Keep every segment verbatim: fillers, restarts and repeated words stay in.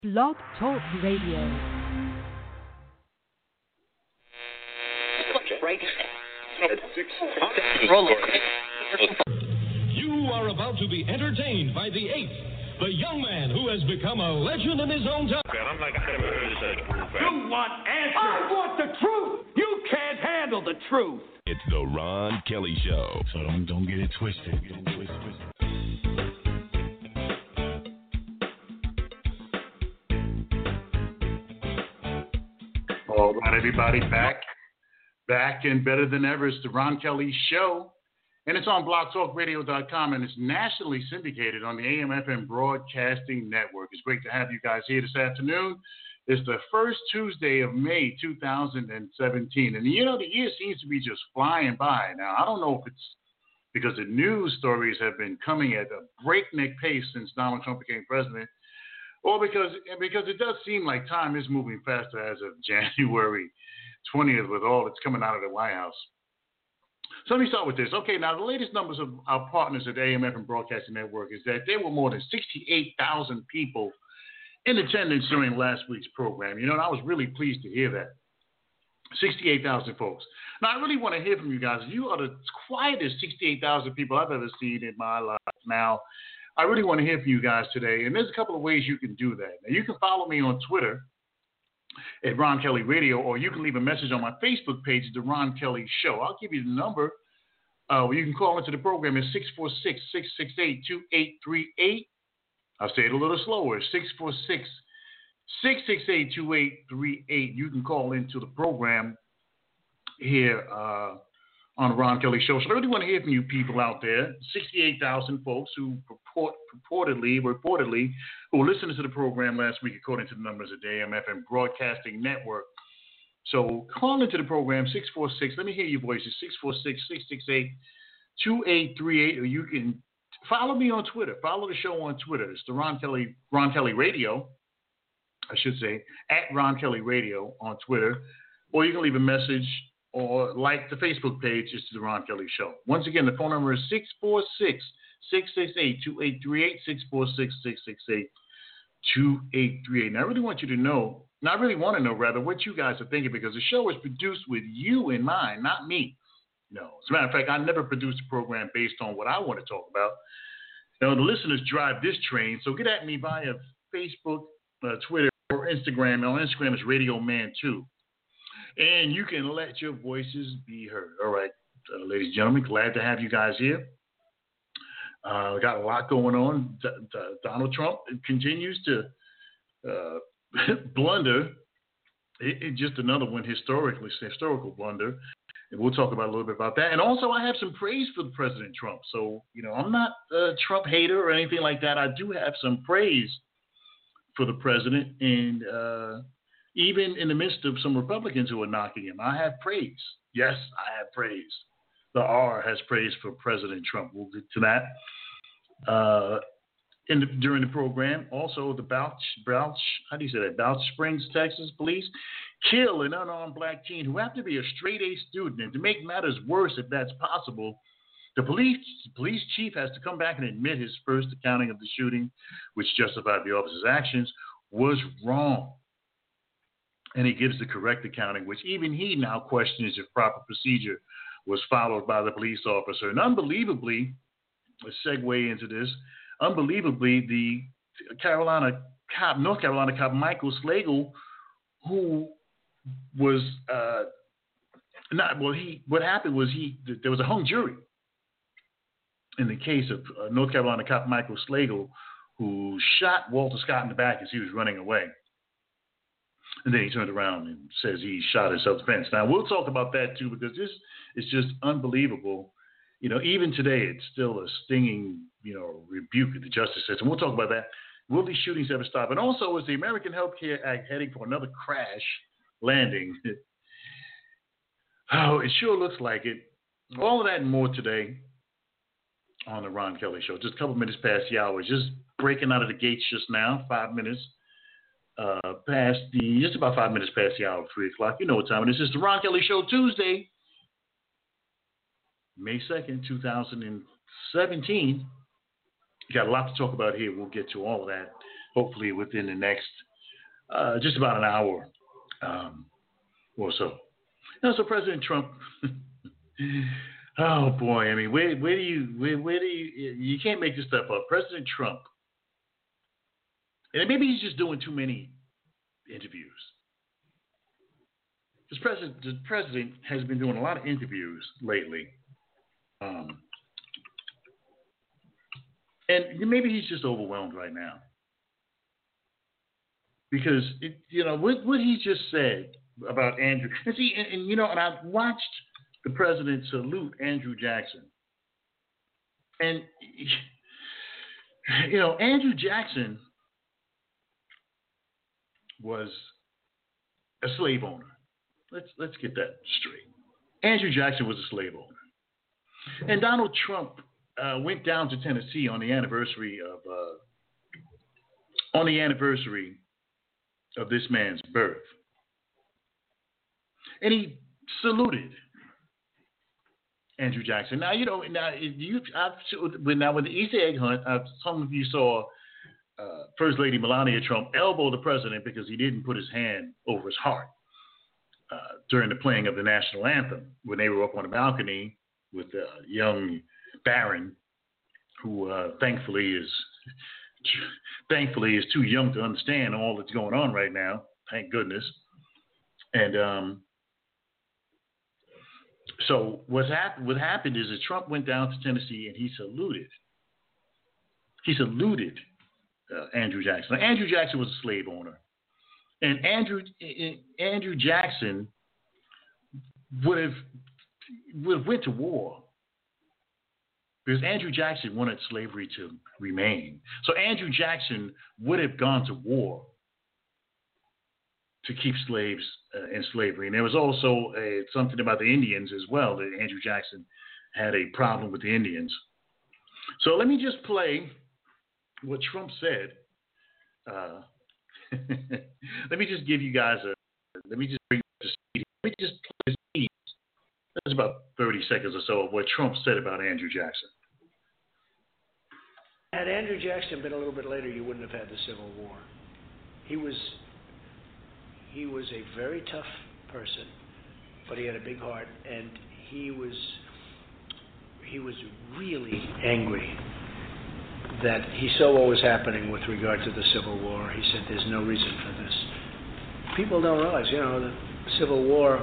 Blog Talk Radio. You are about to be entertained by the eighth, the young man who has become a legend in his own time. I'm like, I never heard of such proof. You want answers? I want the truth. You can't handle the truth. It's the Ron Kelly Show. So don't don't get it twisted. Get it twisted. twisted. All right, everybody, back, back and better than ever. It's the Ron Kelly Show, and it's on blog talk radio dot com, and it's nationally syndicated on the A M F M Broadcasting Network. It's great to have you guys here this afternoon. It's the first Tuesday of May, two thousand seventeen, and you know, the year seems to be just flying by. Now, I don't know if it's because the news stories have been coming at a breakneck pace since Donald Trump became president, or because because it does seem like time is moving faster as of January twentieth with all that's coming out of the White House. So let me start with this. Okay, now the latest numbers of our partners at the A M F and Broadcasting Network is that there were more than sixty-eight thousand people in attendance during last week's program. You know, and I was really pleased to hear that. sixty-eight thousand folks. Now, I really want to hear from you guys. You are the quietest sixty-eight thousand people I've ever seen in my life. Now, I really want to hear from you guys today, and there's a couple of ways you can do that. Now, you can follow me on Twitter at Ron Kelly Radio, or you can leave a message on my Facebook page, The Ron Kelly Show. I'll give you the number. Uh, where you can call into the program is six four six, six six eight, two eight three eight. I'll say it a little slower, six four six, six six eight, two eight three eight. You can call into the program here uh, on the Ron Kelly Show. So I really want to hear from you people out there, sixty-eight thousand folks who purport, purportedly, reportedly, who were listening to the program last week according to the numbers of the A M F and Broadcasting Network. So call into the program, six four six, let me hear your voices, six four six, six six eight, two eight three eight, or you can follow me on Twitter. Follow the show on Twitter. It's the Ron Kelly, Ron Kelly Radio, I should say, at Ron Kelly Radio on Twitter. Or you can leave a message or like the Facebook page. It's the Ron Kelly Show. Once again, the phone number is six four six, six six eight, two eight three eight, six four six, six six eight, two eight three eight. Now, I really want you to know, and I really want to know, rather, what you guys are thinking, because the show is produced with you in mind, not me. No, as a matter of fact, I never produced a program based on what I want to talk about. You know, the listeners drive this train, so get at me via Facebook, uh, Twitter, or Instagram. On Instagram, it's Radio Man two. And you can let your voices be heard. All right, uh, ladies and gentlemen, glad to have you guys here. Uh, got a lot going on. D- D- Donald Trump continues to uh, blunder. It, it just another one, historically, historical blunder. And we'll talk about a little bit about that. And also, I have some praise for President Trump. So, you know, I'm not a Trump hater or anything like that. I do have some praise for the president. And uh, even in the midst of some Republicans who are knocking him, I have praise. Yes, I have praise. The R has praise for President Trump. We'll get to that uh, in the, during the program. Also, the Bouch, Bouch, how do you say that? Bouch Springs, Texas police kill an unarmed black teen who happened to be a straight-A student. And to make matters worse, if that's possible, the police police chief has to come back and admit his first accounting of the shooting, which justified the officer's actions, was wrong. And he gives the correct accounting, which even he now questions if proper procedure was followed by the police officer. And unbelievably, a segue into this, unbelievably, the Carolina cop, North Carolina cop Michael Slagle, who was uh, not well. He what happened was he there was a hung jury in the case of uh, North Carolina cop Michael Slagle, who shot Walter Scott in the back as he was running away, and then he turned around and says he shot in self-defense. Now we'll talk about that too, because this is just unbelievable. You know, even today it's still a stinging, you know, rebuke of the justice system. We'll talk about that. Will these shootings ever stop? And also, is the American Health Care Act heading for another crash landing? Oh, it sure looks like it. All of that and more today on the Ron Kelly Show. Just a couple minutes past the hour. Just breaking out of the gates just now. Five minutes uh, past the, just about five minutes past the hour, three o'clock. You know what time it is. It's the Ron Kelly Show, Tuesday, May second, two thousand seventeen. Got a lot to talk about here. We'll get to all of that hopefully within the next uh, just about an hour um, or so. Now, so President Trump, oh boy, I mean, where, where do you, where, where do you, you can't make this stuff up. President Trump, and maybe he's just doing too many interviews. This president, the president has been doing a lot of interviews lately. Um, and maybe he's just overwhelmed right now. Because, it, you know, what, what he just said about Andrew, and see, and, and you know, and I've watched the president salute Andrew Jackson. And, you know, Andrew Jackson was a slave owner. Let's let's get that straight. Andrew Jackson was a slave owner, and Donald Trump uh, went down to Tennessee on the anniversary of uh, on the anniversary of this man's birth, and he saluted Andrew Jackson. Now you know now you I've, now with the Easter egg hunt, I've, some of you saw uh, First Lady Melania Trump elbow the president because he didn't put his hand over his heart. Uh, during the playing of the national anthem, when they were up on the balcony with a uh, young Barron, who uh, thankfully is thankfully is too young to understand all that's going on right now. Thank goodness. And um, so what's happened? What happened is that Trump went down to Tennessee and he saluted. He saluted uh, Andrew Jackson. Now, Andrew Jackson was a slave owner. And Andrew Andrew Jackson would have would have went to war because Andrew Jackson wanted slavery to remain. So Andrew Jackson would have gone to war to keep slaves uh, in slavery. And there was also uh, something about the Indians as well, that Andrew Jackson had a problem with the Indians. So let me just play what Trump said. Uh, Let me just give you guys a. Let me just bring the speed. Let me just play the speed. That's about thirty seconds or so of what Trump said about Andrew Jackson. Had Andrew Jackson been a little bit later, you wouldn't have had the Civil War. He was. He was a very tough person, but he had a big heart, and he was. He was really angry that he saw what was happening with regard to the Civil War. He said there's no reason for this. People don't realize, you know, the Civil War,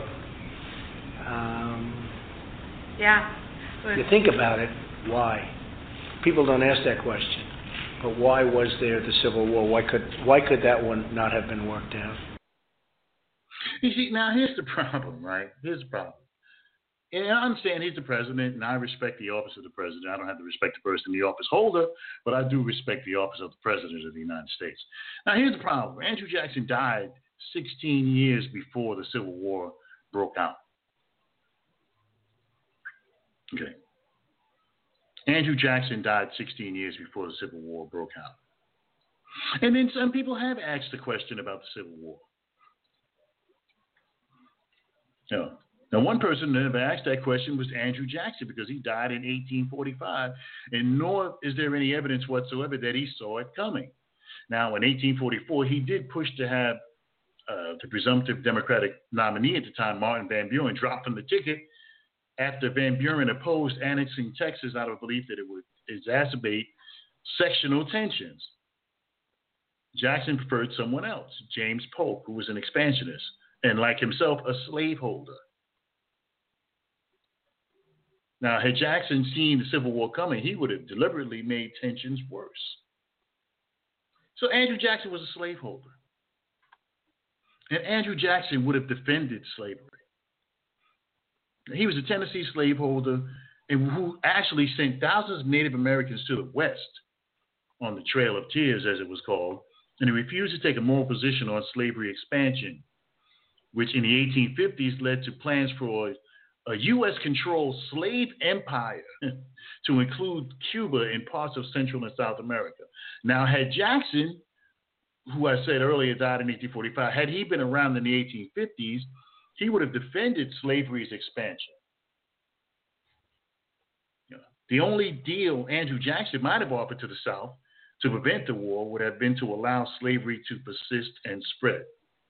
um, yeah. you think about it, why? People don't ask that question. But why was there the Civil War? Why could why could that one not have been worked out? You see, now here's the problem, right? Here's the problem. And I understand he's the president, and I respect the office of the president. I don't have to respect the person, the office holder, but I do respect the office of the president of the United States. Now, here's the problem. Andrew Jackson died sixteen years before the Civil War broke out. Okay. Andrew Jackson died sixteen years before the Civil War broke out. And then some people have asked the question about the Civil War. You know, Now, one person that ever asked that question was Andrew Jackson, because he died in eighteen forty-five, and nor is there any evidence whatsoever that he saw it coming. Now, in eighteen forty-four, he did push to have uh, the presumptive Democratic nominee at the time, Martin Van Buren, drop from the ticket after Van Buren opposed annexing Texas out of belief that it would exacerbate sectional tensions. Jackson preferred someone else, James Polk, who was an expansionist and, like himself, a slaveholder. Now, had Jackson seen the Civil War coming, he would have deliberately made tensions worse. So Andrew Jackson was a slaveholder. And Andrew Jackson would have defended slavery. He was a Tennessee slaveholder and who actually sent thousands of Native Americans to the West on the Trail of Tears, as it was called, and he refused to take a moral position on slavery expansion, which in the eighteen fifties led to plans for a U S-controlled slave empire to include Cuba and parts of Central and South America. Now, had Jackson, who I said earlier died in eighteen forty-five, had he been around in the eighteen fifties, he would have defended slavery's expansion. You know, the only deal Andrew Jackson might have offered to the South to prevent the war would have been to allow slavery to persist and spread.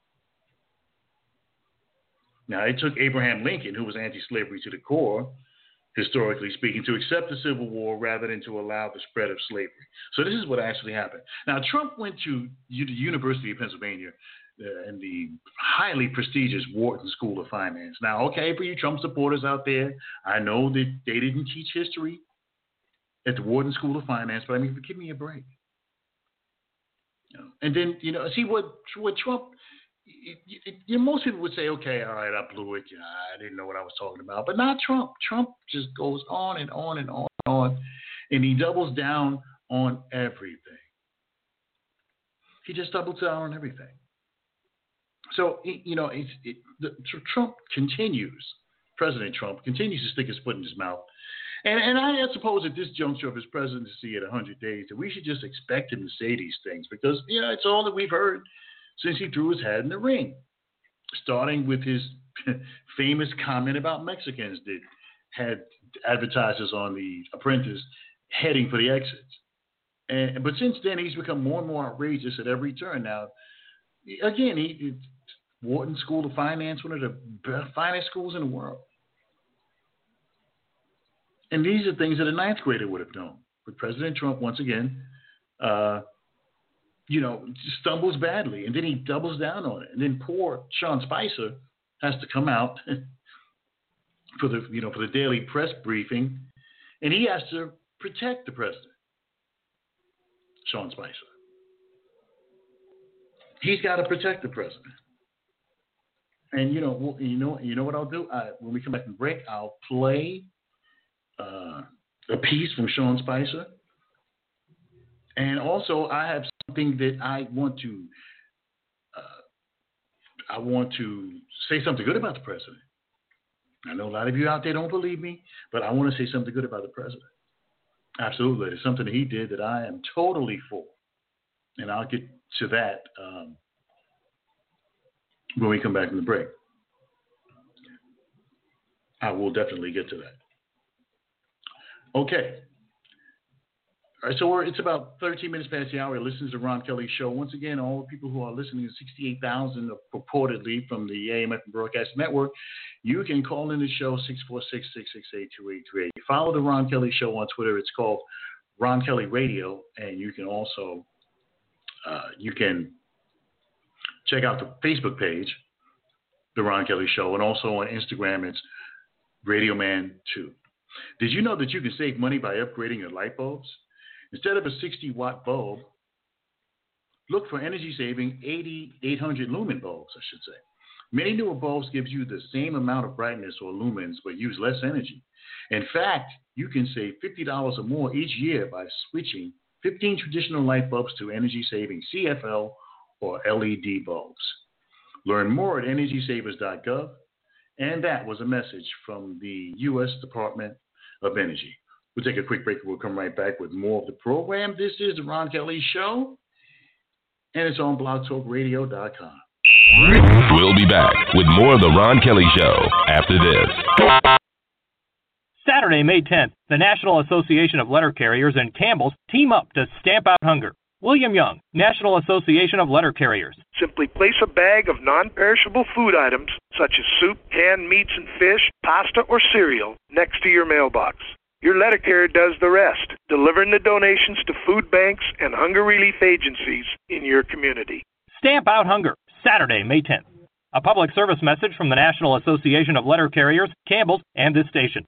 Now, it took Abraham Lincoln, who was anti-slavery to the core, historically speaking, to accept the Civil War rather than to allow the spread of slavery. So this is what actually happened. Now, Trump went to the University of Pennsylvania uh, in the highly prestigious Wharton School of Finance. Now, okay, for you Trump supporters out there, I know that they didn't teach history at the Wharton School of Finance, but I mean, give me a break. You know, and then, you know, see what, what Trump... It, it, it, most people would say, okay, all right, I blew it. Yeah, I didn't know what I was talking about. But not Trump. Trump just goes on and on and on and on, and he doubles down on everything. He just doubles down on everything. So, you know, it's, it, the, Trump continues, President Trump continues to stick his foot in his mouth. And, and I suppose at this juncture of his presidency at one hundred days that we should just expect him to say these things because, you know, it's all that we've heard since he threw his hat in the ring, starting with his famous comment about Mexicans that had advertisers on The Apprentice heading for the exits. And, but since then, he's become more and more outrageous at every turn. Now, again, he, Wharton School of Finance, one of the finest schools in the world. And these are things that a ninth grader would have known. But President Trump, once again, uh, you know, stumbles badly, and then he doubles down on it. And then poor Sean Spicer has to come out for the, you know, for the daily press briefing, and he has to protect the president, Sean Spicer. He's got to protect the president. And you know, you know, you know what I'll do? I, when we come back from break, I'll play uh, a piece from Sean Spicer, and also I have something that I want to, uh, I want to say something good about the president. I know a lot of you out there don't believe me, but I want to say something good about the president. Absolutely, it's something that he did that I am totally for, and I'll get to that um, when we come back from the break. I will definitely get to that. Okay. All right, so we're, it's about thirteen minutes past the hour. Listen to the Ron Kelly Show. Once again, all the people who are listening, sixty-eight thousand purportedly from the A M F Broadcast Network, you can call in the show six four six, six six eight, two eight three eight. Follow the Ron Kelly Show on Twitter. It's called Ron Kelly Radio, and you can also uh, you can check out the Facebook page, the Ron Kelly Show, and also on Instagram, it's Radio Man two. Did you know that you can save money by upgrading your light bulbs? Instead of a sixty watt bulb, look for energy-saving eighty-eight hundred lumen bulbs, I should say. Many newer bulbs gives you the same amount of brightness or lumens, but use less energy. In fact, you can save fifty dollars or more each year by switching fifteen traditional light bulbs to energy-saving C F L or L E D bulbs. Learn more at energy savers dot gov. And that was a message from the U S Department of Energy. We'll take a quick break and we'll come right back with more of the program. This is the Ron Kelly Show, and it's on blog talk radio dot com. We'll be back with more of the Ron Kelly Show after this. Saturday, May tenth, the National Association of Letter Carriers and Campbell's team up to stamp out hunger. William Young, National Association of Letter Carriers. Simply place a bag of non-perishable food items, such as soup, canned meats and fish, pasta, or cereal, next to your mailbox. Your letter carrier does the rest, delivering the donations to food banks and hunger relief agencies in your community. Stamp out hunger, Saturday, May tenth. A public service message from the National Association of Letter Carriers, Campbell's, and this station.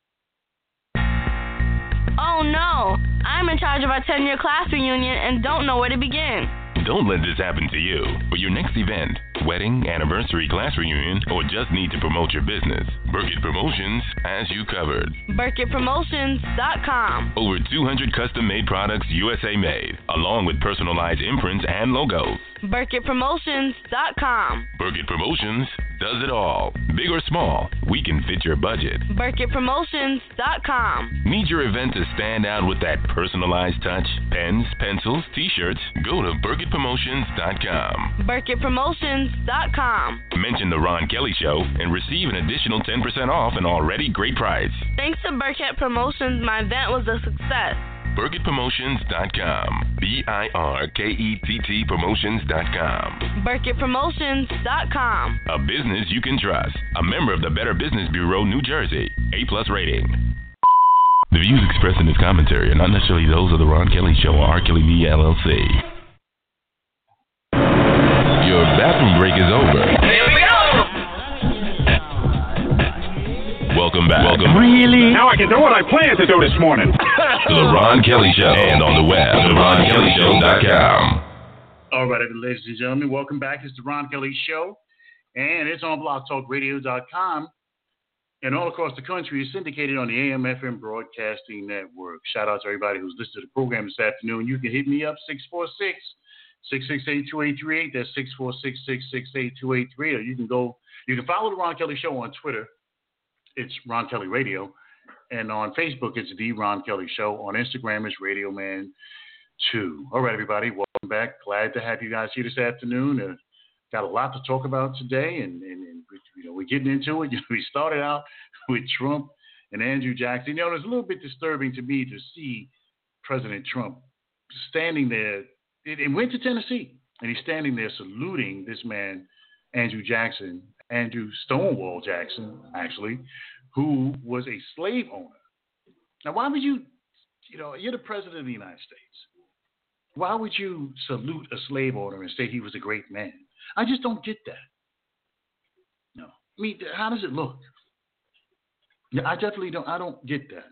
Oh no, I'm in charge of our ten-year class reunion and don't know where to begin. Don't let this happen to you. For your next event, wedding, anniversary, class reunion, or just need to promote your business, Burkett Promotions has you covered. Burkett Promotions dot com. Over two hundred custom-made products U S A made, along with personalized imprints and logos. Burkett Promotions dot com. Burkett Promotions does it all. Big or small, we can fit your budget. Burkett Promotions dot com. Need your event to stand out with that personalized touch? Pens, pencils, t-shirts? Go to Burkett Promotions dot com. Burkett Promotions dot com. Mention the Ron Kelly Show and receive an additional ten percent off an already great price. Thanks to Burkett Promotions, my event was a success. Burkett Promotions dot com. B I R K E T T Promotions dot com. Burkett Promotions dot com. A business you can trust. A member of the Better Business Bureau, New Jersey. A plus rating. The views expressed in this commentary are not necessarily those of the Ron Kelly Show or R. Kelly Media, L L C. Your bathroom break is over. Here we go! Welcome back. Welcome Really? Now I can do what I planned to do this morning. to the Ron Kelly Show and on the web, the ron kelly show dot com. All right, ladies and gentlemen, welcome back. It's the Ron Kelly Show, and it's on blog talk radio dot com. And all across the country is syndicated on the A M F M Broadcasting Network. Shout out to everybody who's listened to the program this afternoon. You can hit me up, six four six, six six eight, two eight three eight. That's six four six, six six eight, two eight three eight. Or you can go, you can follow the Ron Kelly Show on Twitter. It's Ron Kelly Radio. And on Facebook, it's The Ron Kelly Show. On Instagram, it's Radio Man two. All right, everybody, welcome back. Glad to have you guys here this afternoon. Uh, got a lot to talk about today, and, and, and you know, we're getting into it. You know, we started out with Trump and Andrew Jackson. You know, it's a little bit disturbing to me to see President Trump standing there. It went to Tennessee, and he's standing there saluting this man, Andrew Jackson, Andrew Stonewall Jackson, actually, who was a slave owner. Now, why would you, you know, you're the president of the United States. Why would you salute a slave owner and say he was a great man? I just don't get that. No. I mean, how does it look? I definitely don't, I don't get that.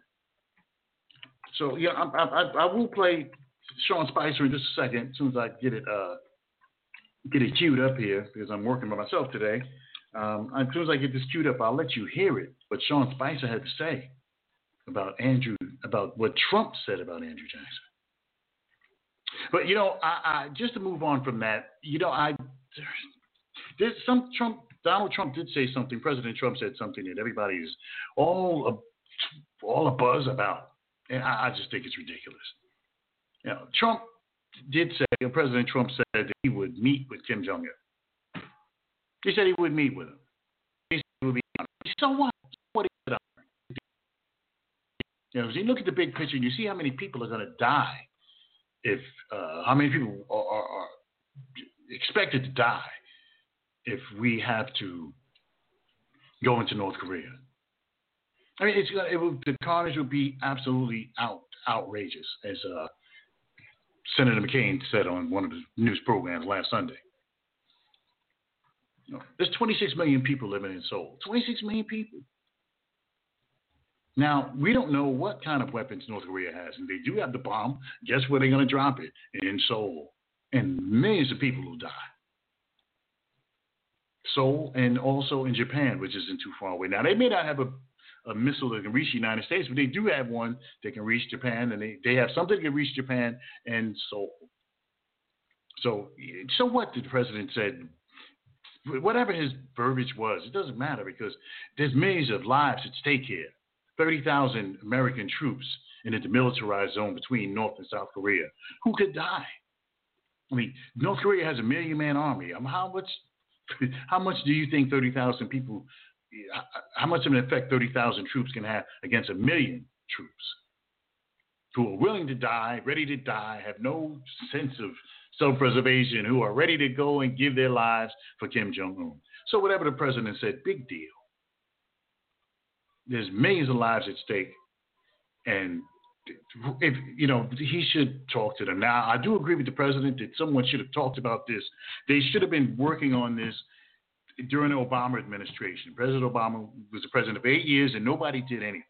So, yeah, I, I, I will play Sean Spicer in just a second, as soon as I get it, uh, get it queued up here, because I'm working by myself today. Um, as soon as I get this queued up, I'll let you hear it, what Sean Spicer had to say about Andrew, about what Trump said about Andrew Jackson. But, you know, I, I just to move on from that, you know, I there's some Trump, Donald Trump did say something, President Trump said something that everybody is all a, all a buzz about. And I, I just think it's ridiculous. You know, Trump did say, President Trump said that he would meet with Kim Jong-un. He said he would meet with him. He said he would be honest. So what? What he said? You know, if you look at the big picture and you see how many people are going to die, if uh, how many people are, are, are expected to die if we have to go into North Korea. I mean, it's it will, the carnage will be absolutely out outrageous, as uh, Senator McCain said on one of the news programs last Sunday. You know, there's twenty-six million people living in Seoul. twenty-six million people. Now, we don't know what kind of weapons North Korea has, and they do have the bomb. Guess where they're going to drop it? In Seoul. And millions of people will die. Seoul, and also in Japan, which isn't too far away. Now, they may not have a, a missile that can reach the United States, but they do have one that can reach Japan, and they, they have something that can reach Japan and Seoul. So, so what did the president say? Whatever his verbiage was, it doesn't matter, because there's millions of lives at stake here. thirty thousand American troops in a demilitarized zone between North and South Korea. Who could die? I mean, North Korea has a million-man army. I mean, how much how much do you think thirty thousand people, how much of an effect thirty thousand troops can have against a million troops who are willing to die, ready to die, have no sense of self-preservation, who are ready to go and give their lives for Kim Jong-un? So whatever the president said, big deal. There's millions of lives at stake, and if you know, he should talk to them. Now, I do agree with the president that someone should have talked about this. They should have been working on this during the Obama administration. President Obama was the president of eight years, and nobody did anything.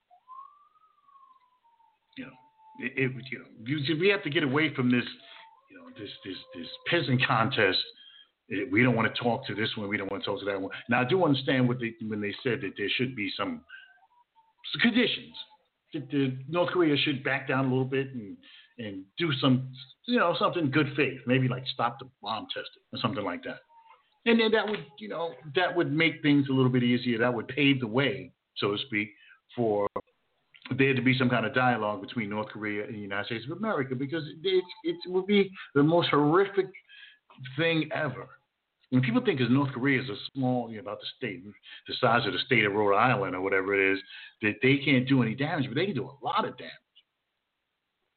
You know, it, it you know, you, we have to get away from this, you know, this this this pissing contest. We don't want to talk to this one. We don't want to talk to that one. Now, I do understand what they, when they said that there should be some, some conditions. That the North Korea should back down a little bit and, and do some, you know, something good faith. Maybe like stop the bomb testing or something like that. And then that would, you know, that would make things a little bit easier. That would pave the way, so to speak, for there to be some kind of dialogue between North Korea and the United States of America, because it, it would be the most horrific thing ever. When people think of North Korea as a small, you know, about the state, the size of the state of Rhode Island or whatever it is, that they can't do any damage, but they can do a lot of damage.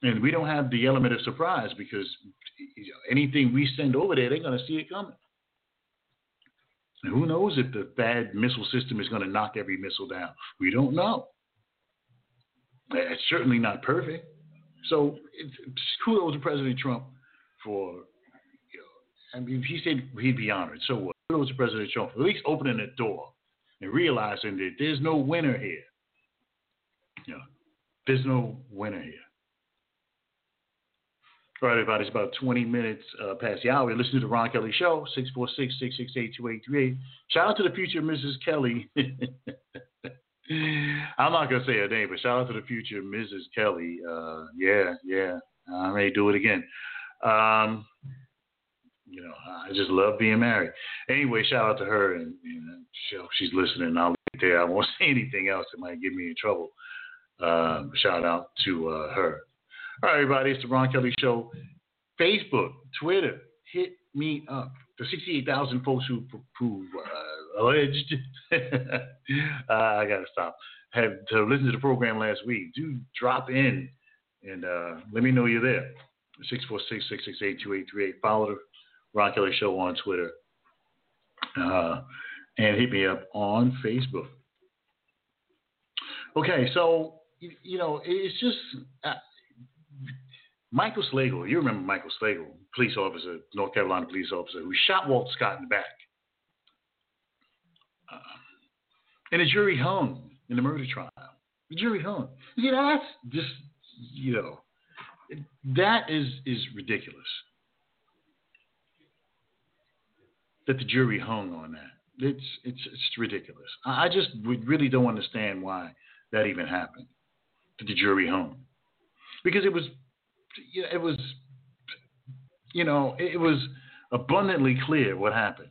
And we don't have the element of surprise because you know, anything we send over there, they're going to see it coming. And who knows if the THAAD missile system is going to knock every missile down? We don't know. It's certainly not perfect. So it's, kudos to President Trump for, you know, I mean, he said he'd be honored. So what? Kudos to President Trump for at least opening the door and realizing that there's no winner here. You know, there's no winner here. All right, everybody, it's about twenty minutes uh, past the hour. You're listening to the Ron Kelly Show, six four six, six six eight, two eight three eight. Shout out to the future Missus Kelly. I'm not going to say her name, but shout out to the future Missus Kelly. Uh, yeah, yeah, I may do it again. Um, you know, I just love being married. Anyway, shout out to her, and, and she's listening. I'll leave it there. I won't say anything else that might get me in trouble. Uh, shout out to uh, her. All right, everybody, it's the Ron Kelly Show. Facebook, Twitter, hit me up. The sixty-eight thousand folks who, who uh, alleged, uh, I got to stop, had to listen to the program last week. Do drop in and uh, let me know you're there. six four six, six six eight, two eight three eight. Follow the Ron Kelly Show on Twitter. Uh, and hit me up on Facebook. Okay, so, you, you know, it's just... Uh, Michael Slagle, you remember Michael Slagle, police officer, North Carolina police officer, who shot Walt Scott in the back. Uh, and the jury hung in the murder trial. The jury hung. You know, that's just, you know, that is, is ridiculous. That the jury hung on that. It's, it's, it's ridiculous. I just really don't understand why that even happened, that the jury hung. Because it was... It was, you know, it was abundantly clear what happened.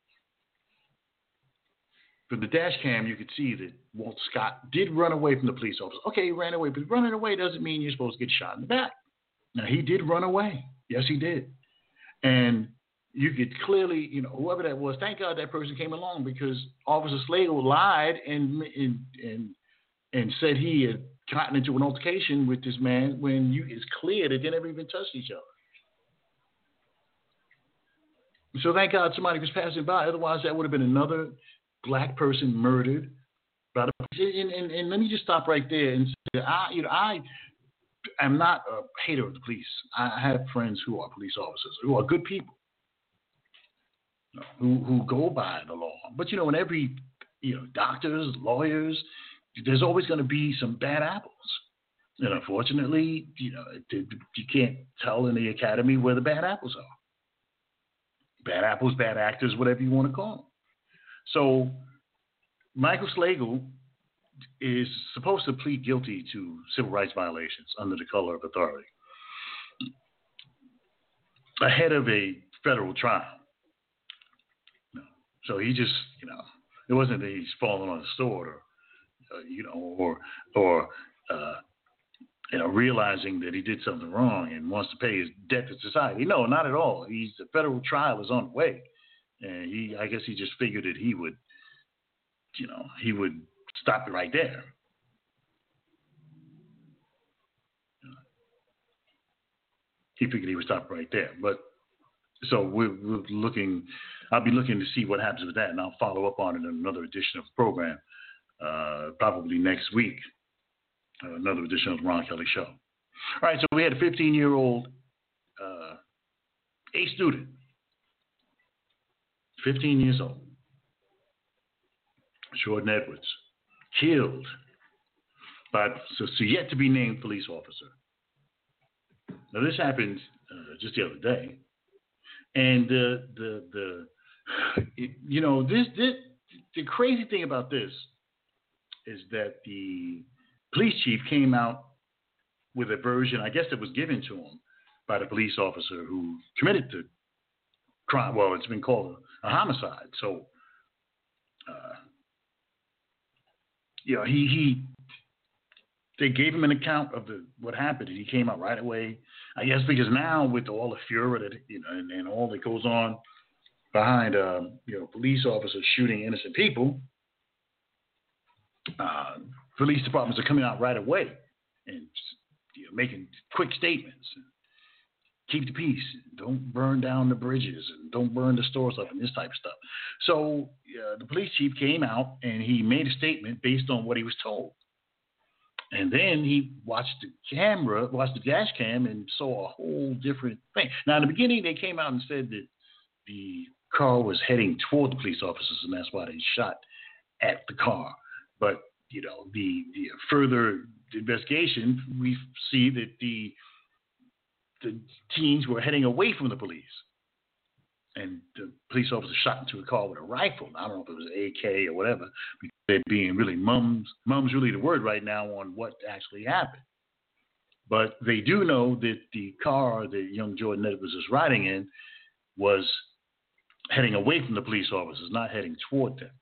From the dash cam, you could see that Walt Scott did run away from the police officer. Okay, he ran away, but running away doesn't mean you're supposed to get shot in the back. Now, he did run away. Yes, he did. And you could clearly, you know, whoever that was, thank God that person came along because Officer Slagle lied and and and, and said he had gotten into an altercation with this man when you it's clear that they never even touched each other. So thank God somebody was passing by. Otherwise, that would have been another black person murdered. By the, and, and, and let me just stop right there and say, I, you know, I am not a hater of the police. I have friends who are police officers who are good people, you know, who who go by the law. But you know, in every you know, doctors, lawyers, there's always going to be some bad apples. And unfortunately, you know, you can't tell in the academy where the bad apples are. Bad apples, bad actors, whatever you want to call them. So Michael Slagle is supposed to plead guilty to civil rights violations under the color of authority ahead of a federal trial. So he just, you know, it wasn't that he's falling on the sword or, Uh, you know, or or uh, you know, realizing that he did something wrong and wants to pay his debt to society. No, not at all. He's the federal trial is on the way, and he, I guess, he just figured that he would, you know, he would stop it right there. He figured he would stop it right there. But so we're, we're looking. I'll be looking to see what happens with that, and I'll follow up on it in another edition of the program. Uh, probably next week, uh, another edition of the Ron Kelly Show. All right, so we had a fifteen-year-old uh, A student, fifteen years old, Jordan Edwards, killed by so, so yet to be named police officer. Now this happened uh, just the other day, and the the the it, you know this this the crazy thing about this is that the police chief came out with a version, I guess, that was given to him by the police officer who committed the crime. Well, it's been called a, a homicide. So, uh, you know, he he they gave him an account of the what happened, and he came out right away. I guess because now with all the furor that you know and, and all that goes on behind, uh, you know, police officers shooting innocent people. Uh, police departments are coming out right away and you know, making quick statements. Keep the peace. Don't burn down the bridges and don't burn the stores up and this type of stuff. So uh, the police chief came out and he made a statement based on what he was told. And then he watched the camera, watched the dash cam, and saw a whole different thing. Now, in the beginning, they came out and said that the car was heading toward the police officers, and that's why they shot at the car. But, you know, the, the further investigation, we see that the the teens were heading away from the police. And the police officer shot into a car with a rifle. I don't know if it was an A K or whatever, because they're being really mums. Mum's really the word right now on what actually happened. But they do know that the car that young Jordan Edwards was riding in was heading away from the police officers, not heading toward them.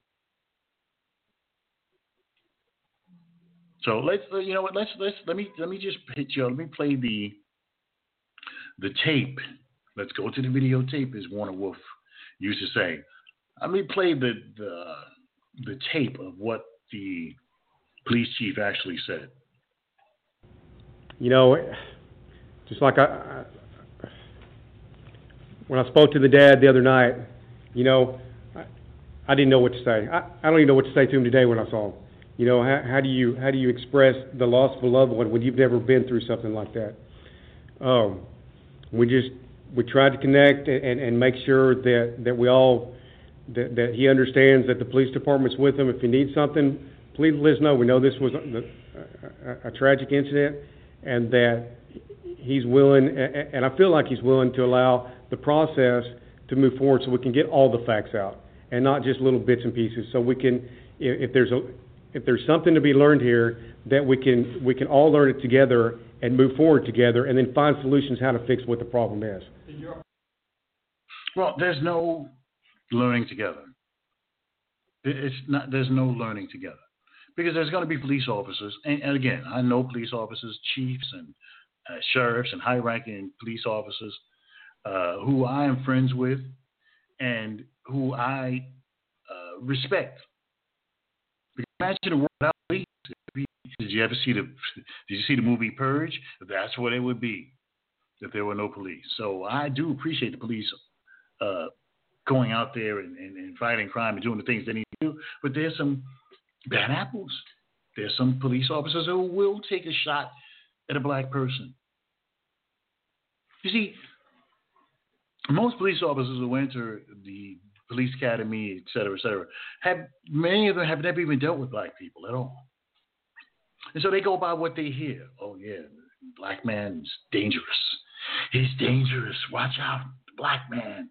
So let's, you know what? Let's let's let me let me just hit you. Let me play the the tape. Let's go to the videotape, as Warner Wolf used to say. Let me play the the the tape of what the police chief actually said. You know, just like I, I when I spoke to the dad the other night, you know, I, I didn't know what to say. I, I don't even know what to say to him today when I saw him. You know, how, how do you how do you express the loss of a loved one when you've never been through something like that? Um, we just we tried to connect and, and, and make sure that, that we all that, that he understands that the police department's with him. If he needs something, please let us know. We know this was a, a, a tragic incident, and that he's willing, and I feel like he's willing to allow the process to move forward so we can get all the facts out and not just little bits and pieces. So we can, if there's a if there's something to be learned here, that we can we can all learn it together and move forward together, and then find solutions how to fix what the problem is. Well, there's no learning together. It's not. There's no learning together because there's going to be police officers, and, and again, I know police officers, chiefs, and uh, sheriffs, and high-ranking police officers uh, who I am friends with and who I uh, respect. Imagine a world without police. Did you ever see the? Did you see the movie Purge? That's what it would be if there were no police. So I do appreciate the police uh, going out there and, and, and fighting crime and doing the things they need to do. But there's some bad apples. There's some police officers who will take a shot at a black person. You see, most police officers who enter the police academy, et cetera, et cetera, have, many of them have never even dealt with black people at all. And so they go by what they hear. Oh, yeah, the black man is dangerous. He's dangerous. Watch out, the black man.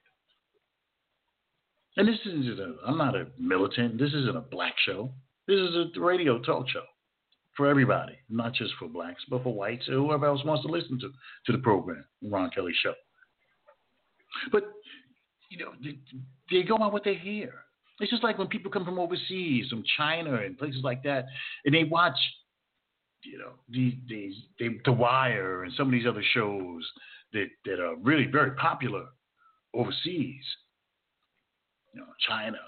And this isn't a, I'm not a militant. This isn't a black show. This is a radio talk show for everybody, not just for blacks, but for whites or whoever else wants to listen to, to the program, Ron Kelly Show. But you know, they, they go by what they hear. It's just like when people come from overseas, from China and places like that, and they watch, you know, the the, the, the Wire and some of these other shows that, that are really very popular overseas. You know, China,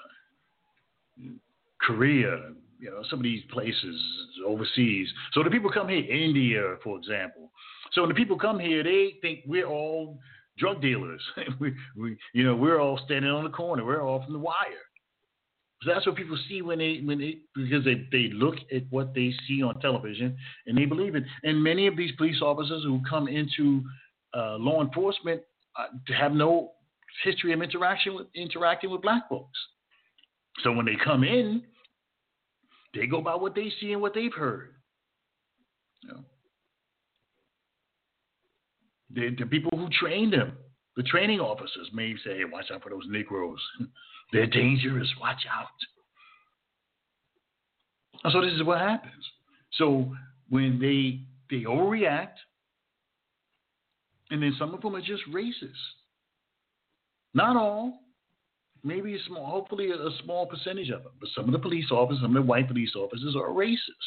Korea, you know, some of these places overseas. So the people come here, India, for example. So when the people come here, they think we're all drug dealers. we, we, you know, we're all standing on the corner. We're all from the Wire. So that's what people see when they, when they, because they, they look at what they see on television and they believe it. And many of these police officers who come into uh, law enforcement uh, have no history of interaction with interacting with black folks. So when they come in, they go by what they see and what they've heard. You know. The, the people who train them, the training officers may say, hey, watch out for those Negroes. They're dangerous. Watch out. And so this is what happens. So when they they overreact, and then some of them are just racist. Not all. Maybe a small, hopefully a, a small percentage of them. But some of the police officers, some of the white police officers are racist.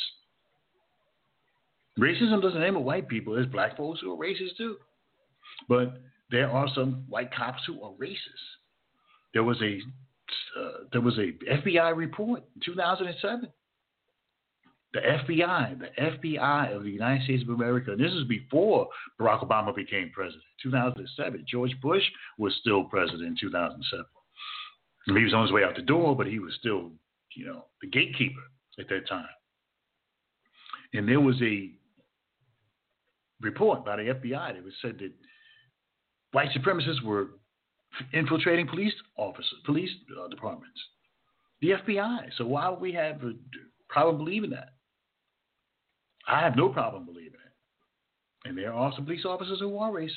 Racism doesn't aim at white people. There's black folks who are racist too. But there are some white cops who are racist. There was a uh, there was a F B I report in two thousand seven The F B I, the F B I of the United States of America. And this is before Barack Obama became president. two thousand seven. George Bush was still president in two thousand seven. And he was on his way out the door, but he was still, you know, the gatekeeper at that time. And there was a report by the F B I that was said that white supremacists were infiltrating police officers, police uh, departments, the F B I. So why would we have a problem believing that? I have no problem believing it. And there are some police officers who are racist.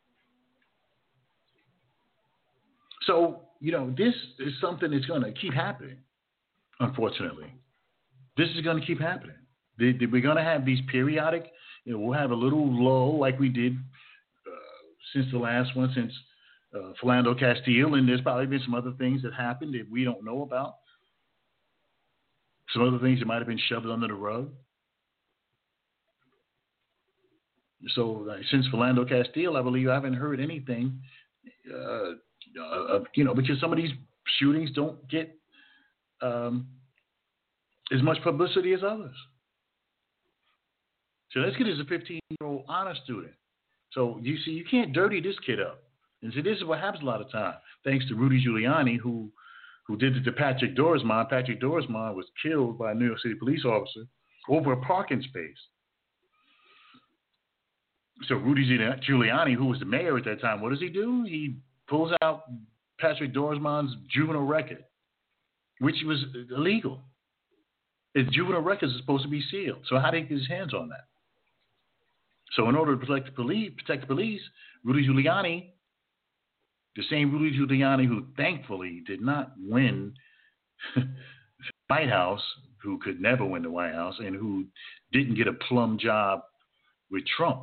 So, you know, this is something that's going to keep happening, unfortunately. This is going to keep happening. They, they, we're going to have these periodic, you know, we'll have a little lull like we did uh, since the last one, since uh, Philando Castile, and there's probably been some other things that happened that we don't know about. Some other things that might have been shoved under the rug. So uh, since Philando Castile, I believe I haven't heard anything, uh, uh, you know, because some of these shootings don't get um, as much publicity as others. So let's get as a fifteen-year-old honor student. So you see, you can't dirty this kid up. And see, this is what happens a lot of time, thanks to Rudy Giuliani, who who did it to Patrick Dorismond. Patrick Dorismond was killed by a New York City police officer over a parking space. So Rudy Giuliani, who was the mayor at that time, what does he do? He pulls out Patrick Dorismond's juvenile record, which was illegal. His juvenile records are supposed to be sealed. So how did he get his hands on that? So in order to protect the police, protect the police, Rudy Giuliani, the same Rudy Giuliani who thankfully did not win the White House, who could never win the White House, and who didn't get a plum job with Trump.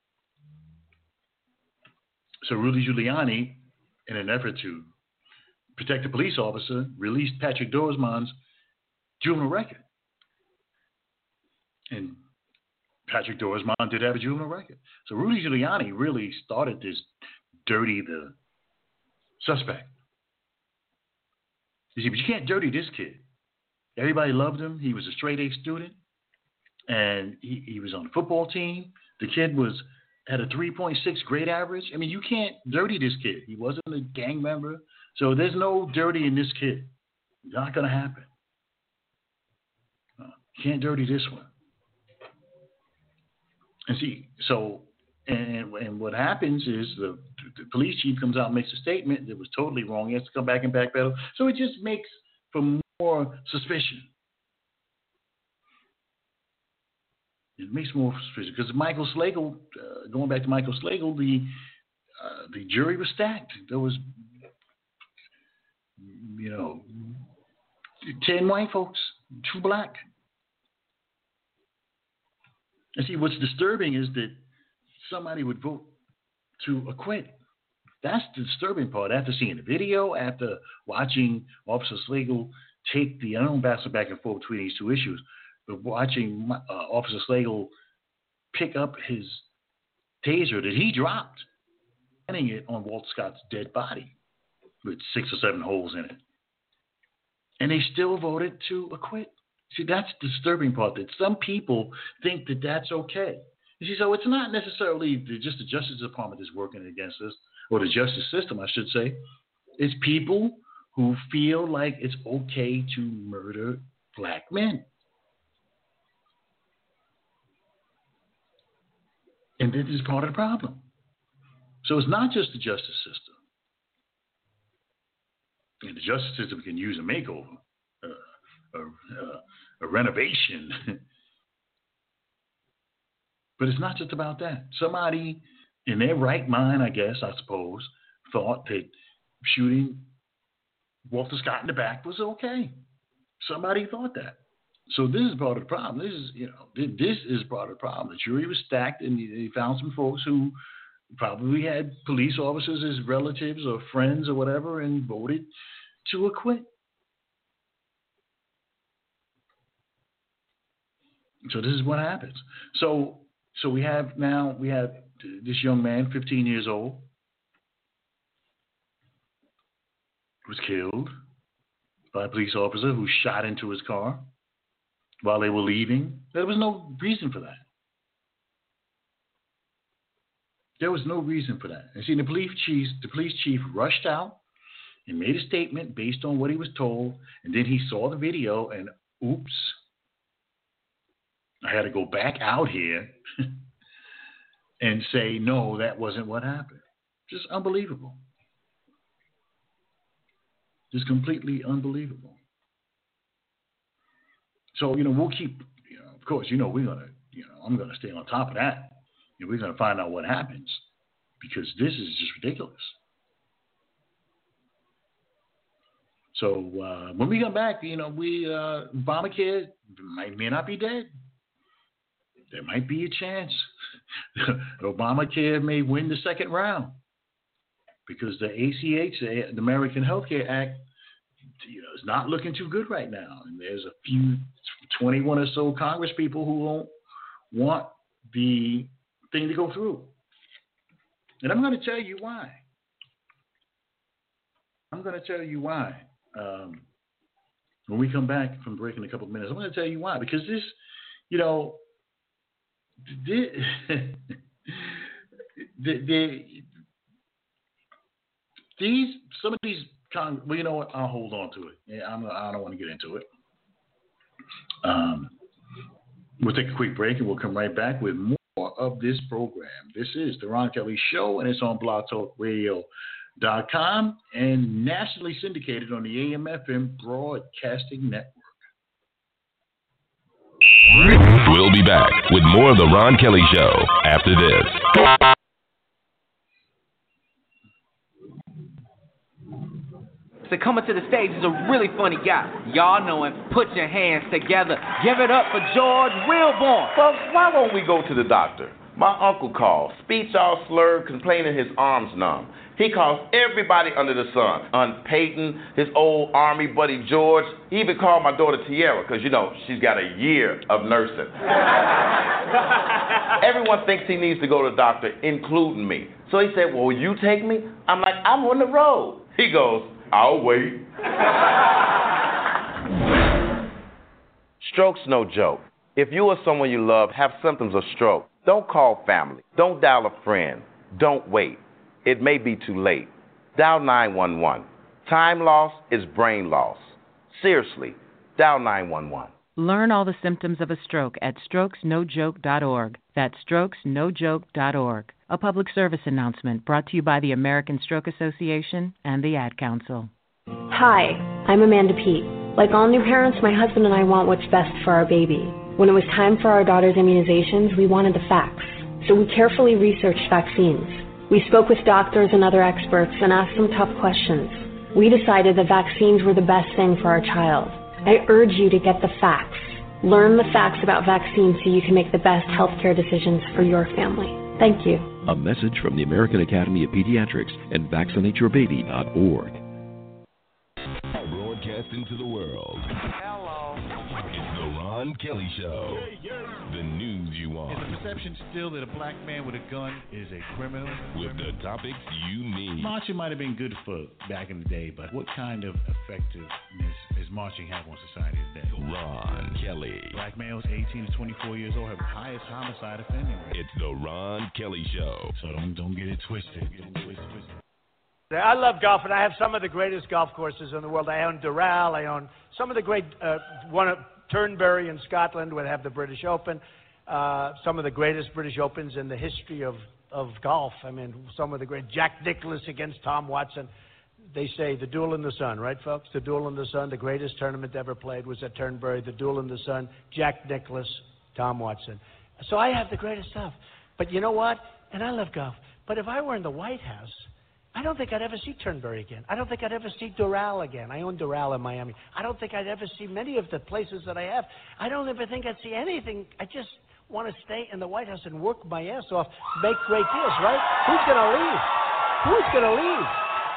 So Rudy Giuliani, in an effort to protect the police officer, released Patrick Dorismond's juvenile record. And Patrick Dorismond did have a juvenile record. So Rudy Giuliani really started this dirty the suspect. You see, but you can't dirty this kid. Everybody loved him. He was a straight-A student, and he, he was on the football team. The kid was had a three point six grade average. I mean, you can't dirty this kid. He wasn't a gang member. So there's no dirty in this kid. It's not going to happen. Uh, you can't dirty this one. And see, so, and, and what happens is the, the police chief comes out and makes a statement that was totally wrong. He has to come back and backpedal. So it just makes for more suspicion. It makes more suspicion because Michael Slagle, uh, going back to Michael Slagle, the uh, the jury was stacked. There was, you know, ten white folks, two black. And see, what's disturbing is that somebody would vote to acquit. That's the disturbing part. After seeing the video, after watching Officer Slagle take the, I don't bounce back and forth between these two issues, but watching uh, Officer Slagle pick up his taser that he dropped, landing it on Walter Scott's dead body with six or seven holes in it. And they still voted to acquit. See, that's the disturbing part, that some people think that that's okay. You see, so it's not necessarily the, just the Justice Department that's working against us, or the justice system, I should say. It's people who feel like it's okay to murder black men. And this is part of the problem. So it's not just the justice system. And the justice system can use a makeover, uh, a, uh, a renovation. But it's not just about that. Somebody in their right mind, I guess, I suppose, thought that shooting Walter Scott in the back was okay. Somebody thought that. So this is part of the problem. This is, you know, this is part of the problem. The jury was stacked, and they found some folks who probably had police officers as relatives or friends or whatever, and voted to acquit. So this is what happens. So, so we have now we have this young man, fifteen years old, was killed by a police officer who shot into his car. while they were leaving. There was no reason for that. There was no reason for that. And see, the police chief, the police chief rushed out and made a statement based on what he was told, and then he saw the video and, oops, I had to go back out here and say, no, that wasn't what happened. Just unbelievable. Just completely unbelievable. So, you know, we'll keep, you know, of course, you know, we're going to, you know, I'm going to stay on top of that. And we're going to find out what happens because this is just ridiculous. So uh, when we come back, you know, we uh, Obamacare might may not be dead. There might be a chance Obamacare may win the second round because the A C H, the American Health Care Act, you know, is not looking too good right now. And there's a few, twenty-one or so Congress people who won't want the thing to go through. And I'm going to tell you why. I'm going to tell you why. Um, when we come back from break in a couple of minutes, I'm going to tell you why. Because this, you know, the, the, the, these, some of these, con- well, you know what? I'll hold on to it. Yeah, I'm, I don't want to get into it. Um, we'll take a quick break and we'll come right back with more of this program. This is the Ron Kelly Show, and it's on blog talk radio dot com and nationally syndicated on the A M F M Broadcasting Network. We'll be back with more of the Ron Kelly Show after this. So coming to the stage is a really funny guy. Y'all know him. Put your hands together. Give it up for George Wilborn. Folks, why won't we go to the doctor? My uncle called, speech all slurred, complaining his arms numb. He calls everybody under the sun. Aunt Peyton, his old army buddy George. He even called my daughter Tiara, because, you know, she's got a year of nursing. Everyone thinks he needs to go to the doctor, including me. So he said, well, will you take me? I'm like, I'm on the road. He goes, I'll wait. Stroke's no joke. If you or someone you love have symptoms of stroke, don't call family. Don't dial a friend. Don't wait. It may be too late. Dial nine one one. Time loss is brain loss. Seriously, dial nine one one. Learn all the symptoms of a stroke at strokes no joke dot org. That's strokes no joke dot org. A public service announcement brought to you by the American Stroke Association and the Ad Council. Hi, I'm Amanda Pete. Like all new parents, my husband and I want what's best for our baby. When it was time for our daughter's immunizations, we wanted the facts. So we carefully researched vaccines. We spoke with doctors and other experts and asked them tough questions. We decided that vaccines were the best thing for our child. I urge you to get the facts. Learn the facts about vaccines so you can make the best healthcare decisions for your family. Thank you. A message from the American Academy of Pediatrics and vaccinate your baby dot org. Broadcasting to the world. Hello. It's the Ron Kelly Show. Yeah, yeah. The news you want. Is the perception still that a black man with a gun is a criminal? With the topics you need. Marching might have been good for back in the day, but what kind of effectiveness is marching have on society today? Ron Kelly. Black males eighteen to twenty-four years old have the highest homicide offending rate. It's the Ron Kelly Show. So don't don't get it twisted. Get it twisted. twisted. I love golf, and I have some of the greatest golf courses in the world. I own Doral. I own some of the great, uh, one of Turnberry in Scotland would have the British Open, uh, some of the greatest British Opens in the history of, of golf. I mean, some of the great, Jack Nicklaus against Tom Watson. They say the duel in the sun, right, folks? The duel in the sun, the greatest tournament ever played was at Turnberry. The duel in the sun, Jack Nicklaus, Tom Watson. So I have the greatest stuff. But you know what? And I love golf. But if I were in the White House, I don't think I'd ever see Turnberry again. I don't think I'd ever see Doral again. I own Doral in Miami. I don't think I'd ever see many of the places that I have. I don't ever think I'd see anything. I just want to stay in the White House and work my ass off, make great deals, right? Who's going to leave? Who's going to leave?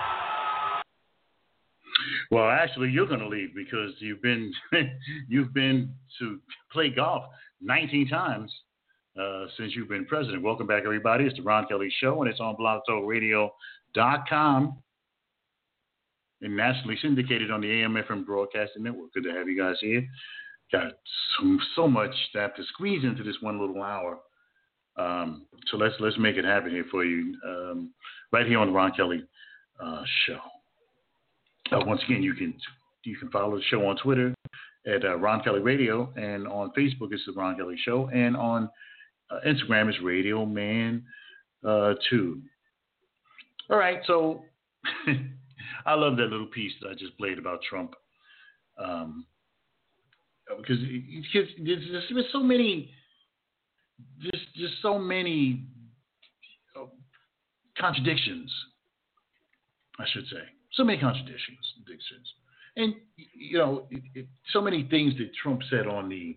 Well, actually, you're going to leave because you've been you've been to play golf nineteen times uh, since you've been president. Welcome back, everybody. It's the Ron Kelly Show, and it's on blog talk radio dot com and nationally syndicated on the A M F M Broadcasting Network. Good to have you guys here. got so, so much to have to squeeze into this one little hour. Um, so let's let's make it happen here for you, um, right here on the Ron Kelly uh, Show. Uh, once again, you can you can follow the show on Twitter at uh, Ron Kelly Radio, and on Facebook it's the Ron Kelly Show, and on uh, Instagram it's Radio Man uh, Two. All right, so I love that little piece that I just played about Trump, um, because, because there's, there's so many, just just so many uh, contradictions, I should say, so many contradictions, addictions. And, you know, it, it, so many things that Trump said on the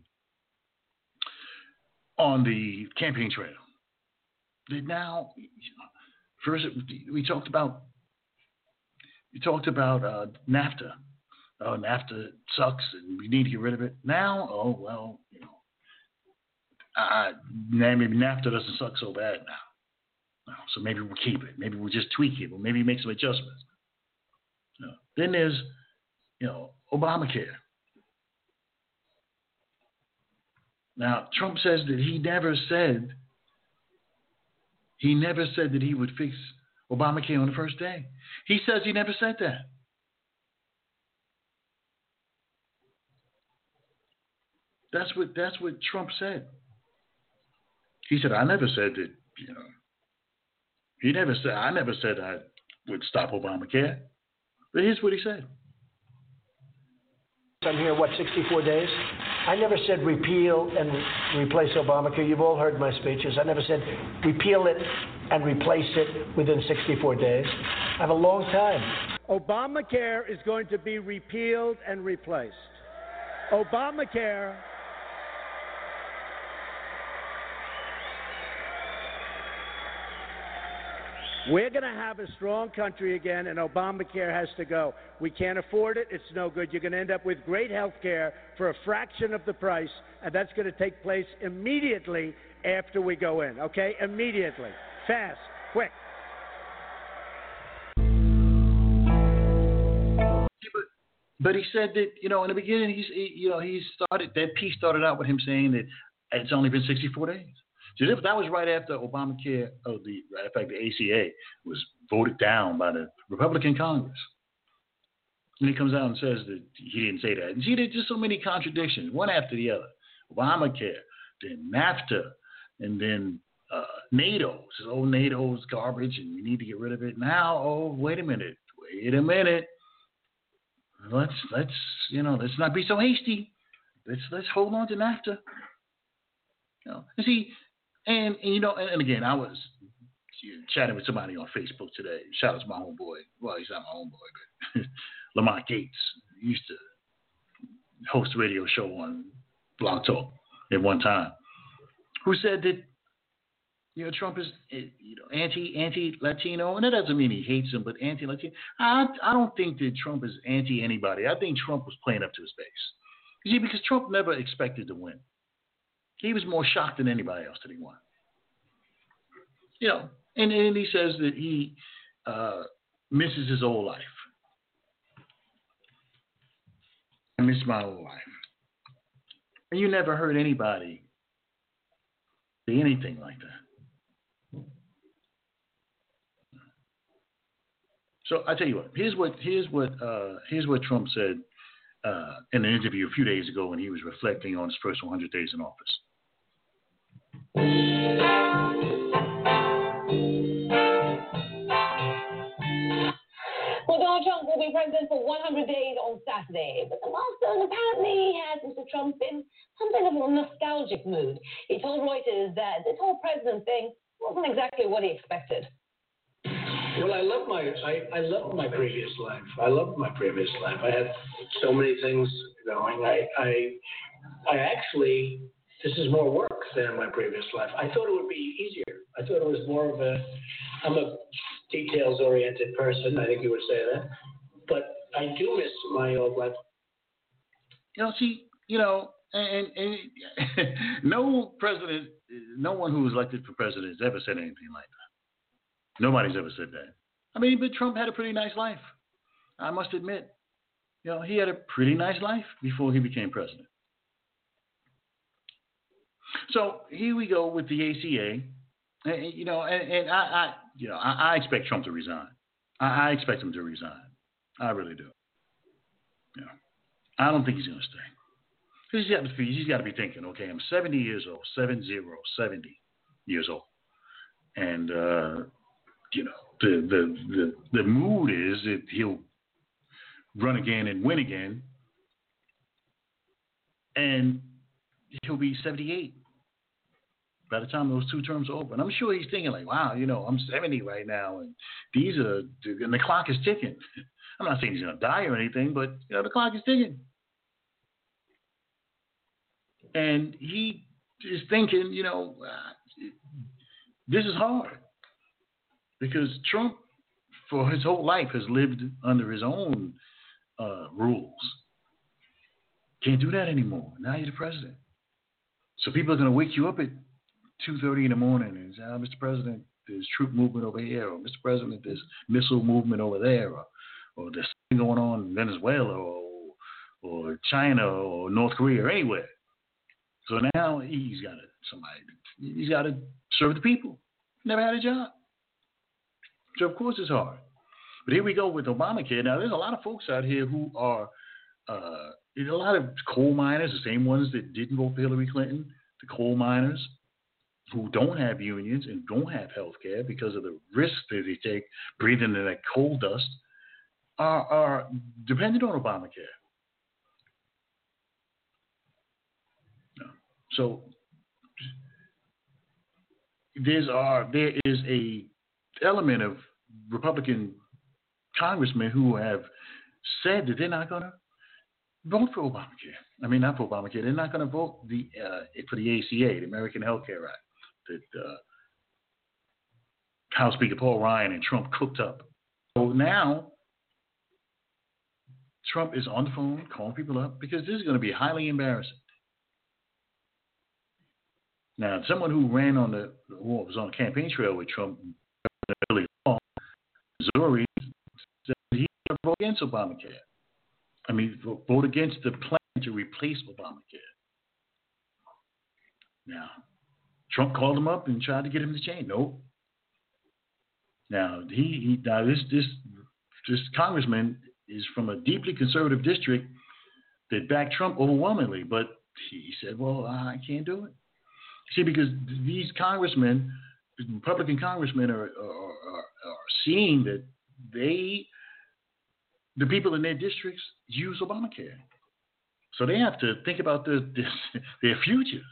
on the campaign trail that now, first we talked about we talked about uh, NAFTA. Oh, NAFTA sucks, and we need to get rid of it. Now, oh well, you know, uh, maybe NAFTA doesn't suck so bad now. No, so maybe we'll keep it. Maybe we'll just tweak it. Or maybe make some adjustments. You know, then there's, you know, Obamacare. Now, Trump says that he never said, he never said that he would fix Obamacare on the first day. He says he never said that. That's what that's what Trump said. He said, I never said that, you know, he never said, I never said I would stop Obamacare. But here's what he said. I'm here, what, sixty-four days? I never said repeal and re- replace Obamacare. You've all heard my speeches. I never said repeal it and replace it within sixty-four days. I have a long time. Obamacare is going to be repealed and replaced. Obamacare. We're going to have a strong country again, and Obamacare has to go. We can't afford it. It's no good. You're going to end up with great health care for a fraction of the price, and that's going to take place immediately after we go in, okay? Immediately. Fast. Quick. But he said that, you know, in the beginning, he's, he, you know, he started, that piece started out with him saying that it's only been sixty-four days. So that was right after Obamacare, oh, the, in fact, the A C A was voted down by the Republican Congress. And he comes out and says that he didn't say that. And see, there's just so many contradictions, one after the other. Obamacare, then NAFTA, and then uh, NATO. Says, oh, NATO's garbage, and we need to get rid of it. Now, oh, wait a minute, wait a minute. Let's let's you know let's not be so hasty. Let's let's hold on to NAFTA. You know, and see. And, and, you know, and, and again, I was chatting with somebody on Facebook today. Shout out to my homeboy. Well, he's not my homeboy, but Lamont Gates. He used to host a radio show on Blog Talk at one time. Who said that, you know, Trump is, you know, anti, anti-Latino. And that doesn't mean he hates him, but anti-Latino. I, I don't think that Trump is anti-anybody. I think Trump was playing up to his base. You see, because Trump never expected to win. He was more shocked than anybody else that he won. You know, and, and he says that he uh, misses his old life. I miss my old life. And you never heard anybody say anything like that. So I tell you what. Here's what. Here's what. Uh, here's what Trump said uh, in an interview a few days ago when he was reflecting on his first one hundred days in office. Well, Donald Trump will be president for one hundred days on Saturday, but the last time apparently has Mister Trump in something of a nostalgic mood. He told Reuters that this whole president thing wasn't exactly what he expected. Well, I love my I, I love my previous life. I loved my previous life. I had so many things going. I I I actually this is more work than my previous life. I thought it would be easier. I thought it was more of a I'm a details oriented person. I think you would say that. But I do miss my old life. You know, see, you know, and, and no president, no one who was elected for president has ever said anything like that. Nobody's ever said that. I mean, but Trump had a pretty nice life. I must admit. You know, he had a pretty nice life before he became president. So here we go with the A C A, and, you know, and, and I, I, you know, I, I expect Trump to resign. I, I expect him to resign. I really do. You know, I don't think he's going to stay. He's got to be, he's got to be thinking, okay, I'm seventy years old, seven zero, seventy years old, and uh, you know, the the the the mood is that he'll run again and win again, and he'll be seventy-eight by the time those two terms are over. And I'm sure he's thinking like, wow, you know, I'm seventy right now, and these are, and the clock is ticking. I'm not saying he's going to die or anything, but, you know, the clock is ticking. And he is thinking, you know, uh, this is hard. Because Trump, for his whole life, has lived under his own uh, rules. Can't do that anymore. Now you're the president. So people are going to wake you up at two thirty in the morning and say, oh, Mister President, there's troop movement over here, or Mister President, there's missile movement over there, or, or there's something going on in Venezuela, or, or China, or North Korea, or anywhere. So now he's got to, somebody, he's got to serve the people. Never had a job. So, of course, it's hard. But here we go with Obamacare. Now, there's a lot of folks out here who are, uh, a lot of coal miners, the same ones that didn't vote for Hillary Clinton, the coal miners who don't have unions and don't have health care because of the risks that they take breathing in that coal dust, are, are dependent on Obamacare. So there's are there is a element of Republican congressmen who have said that they're not going to vote for Obamacare. I mean, not for Obamacare. They're not going to vote the uh, for the A C A, the American Health Care Act, that uh, House Speaker Paul Ryan and Trump cooked up. So now Trump is on the phone calling people up because this is going to be highly embarrassing. Now, someone who ran on the who was on the campaign trail with Trump, Missouri, said he would vote against Obamacare. I mean, vote against the plan to replace Obamacare. Now, Trump called him up and tried to get him to change. Nope. Now, he, he now this this this congressman is from a deeply conservative district that backed Trump overwhelmingly, but he said, "Well, I can't do it." See, because these congressmen, Republican congressmen, are, are, are, are seeing that they, the people in their districts, use Obamacare. So they have to think about their, their futures.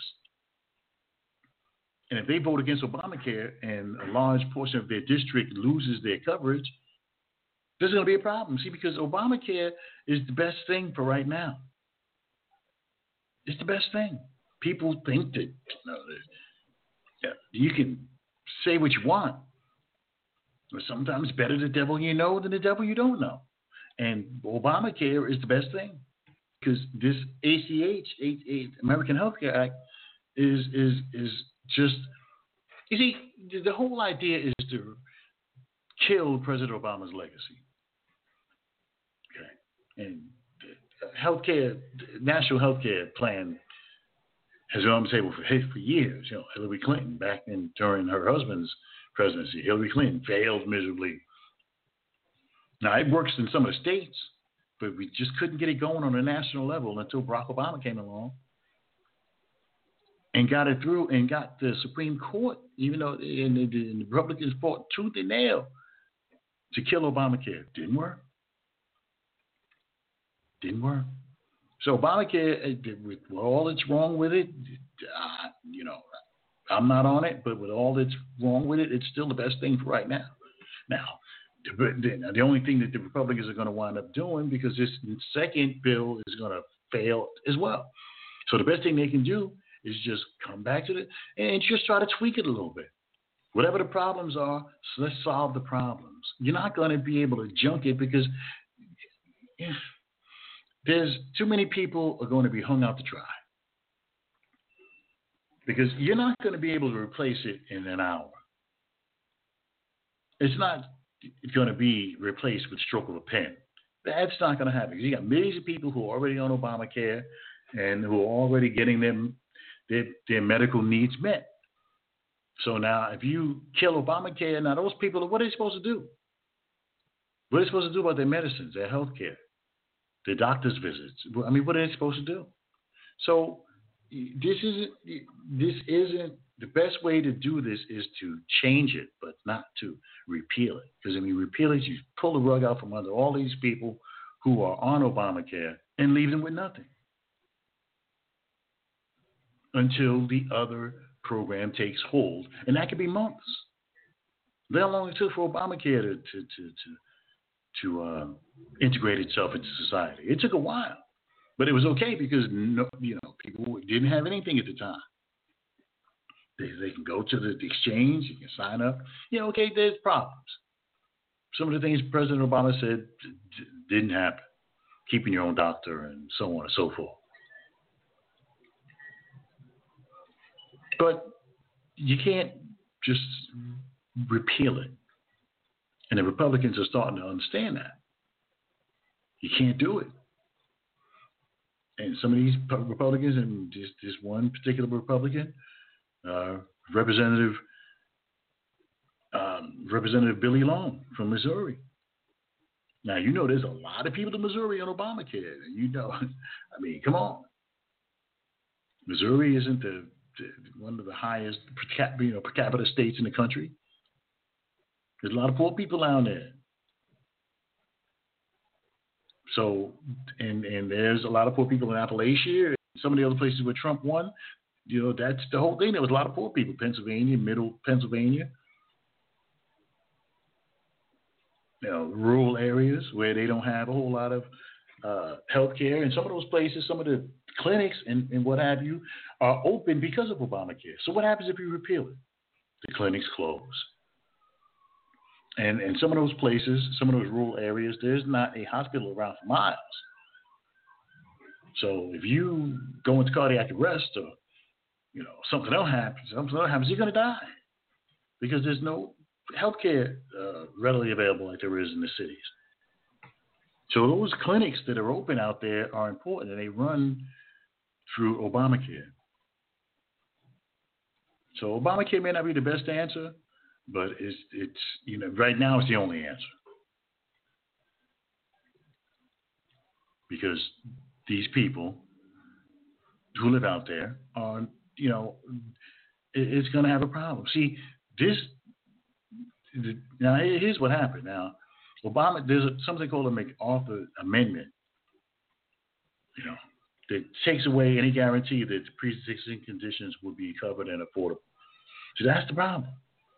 And if they vote against Obamacare and a large portion of their district loses their coverage, there's going to be a problem. See, because Obamacare is the best thing for right now. It's the best thing. People think that, you know, that you can say what you want, but sometimes better the devil you know than the devil you don't know. And Obamacare is the best thing because this A C H, American Health Care Act, is is is just, you see, the whole idea is to kill President Obama's legacy. Okay, and healthcare, national health care plan has been on the table for, for years. You know, Hillary Clinton, back in during her husband's presidency, Hillary Clinton failed miserably. Now, it works in some of the states, but we just couldn't get it going on a national level until Barack Obama came along and got it through and got the Supreme Court, even though and the, the Republicans fought tooth and nail to kill Obamacare. Didn't work. Didn't work. So Obamacare, with all that's wrong with it, uh, you know, I'm not on it, but with all that's wrong with it, it's still the best thing for right now. Now, the, the only thing that the Republicans are going to wind up doing, because this second bill is going to fail as well. So the best thing they can do is just come back to it and just try to tweak it a little bit. Whatever the problems are, so let's solve the problems. You're not going to be able to junk it because yeah, there's too many people are going to be hung out to dry. Because you're not going to be able to replace it in an hour. It's not going to be replaced with stroke of a pen. That's not going to happen. You got millions of people who are already on Obamacare and who are already getting them their, their medical needs met. So now if you kill Obamacare, now those people, what are they supposed to do? What are they supposed to do about their medicines, their health care, their doctor's visits? I mean, what are they supposed to do? So this isn't, this isn't, the best way to do this is to change it, but not to repeal it. Because if you repeal it, you pull the rug out from under all these people who are on Obamacare and leave them with nothing until the other program takes hold. And that could be months. How long it took for Obamacare to, to, to, to to uh, integrate itself into society. It took a while, but it was okay because no, you know, people didn't have anything at the time. They, they can go to the exchange, you can sign up. Yeah, okay, there's problems. Some of the things President Obama said d- d- didn't happen. Keeping your own doctor and so on and so forth. But you can't just repeal it. And the Republicans are starting to understand that. You can't do it. And some of these Republicans, and this, this one particular Republican, uh, Representative um, Representative Billy Long from Missouri. Now, you know there's a lot of people in Missouri on Obamacare. You know, I mean, come on. Missouri isn't the, the one of the highest per capita, you know, per capita states in the country. There's a lot of poor people down there. So, and and there's a lot of poor people in Appalachia, and some of the other places where Trump won. You know, that's the whole thing. There was a lot of poor people. Pennsylvania, middle Pennsylvania. You know, rural areas where they don't have a whole lot of uh, health care. And some of those places, some of the clinics and, and what have you, are open because of Obamacare. So what happens if you repeal it? The clinics close. And and some of those places, some of those rural areas, there's not a hospital around for miles. So if you go into cardiac arrest or, you know, something else happens, something else happens, you're going to die because there's no health care uh, readily available like there is in the cities. So those clinics that are open out there are important, and they run through Obamacare. So Obamacare may not be the best answer, but it's, it's, you know, right now it's the only answer. Because these people who live out there are, you know, it, it's going to have a problem. See, this, now here's what happened. Now, Obama, there's a, something called a MacArthur Amendment, you know, that takes away any guarantee that pre-existing conditions will be covered and affordable. So that's the problem.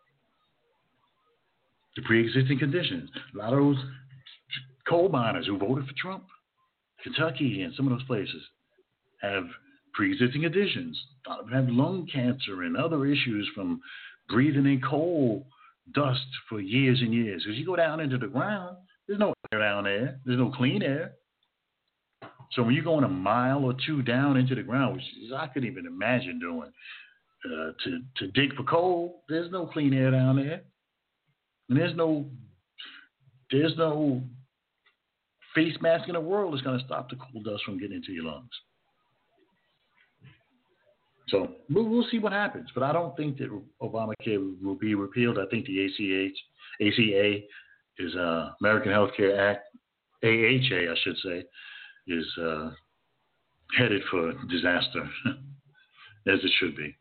The pre-existing conditions. A lot of those coal miners who voted for Trump, Kentucky and some of those places, have pre-existing conditions. A lot of them have lung cancer and other issues from breathing in coal dust for years and years. Because you go down into the ground, there's no air down there. There's no clean air. So when you're going a mile or two down into the ground, which is, I couldn't even imagine doing, uh, to, to dig for coal, there's no clean air down there. And there's no, there's no face mask in the world that's going to stop the coal dust from getting into your lungs. So we'll, we'll see what happens. But I don't think that Obamacare will be repealed. I think the A C H, A C A is uh, American Health Care Act, A H A, I should say, is uh, headed for disaster, as it should be.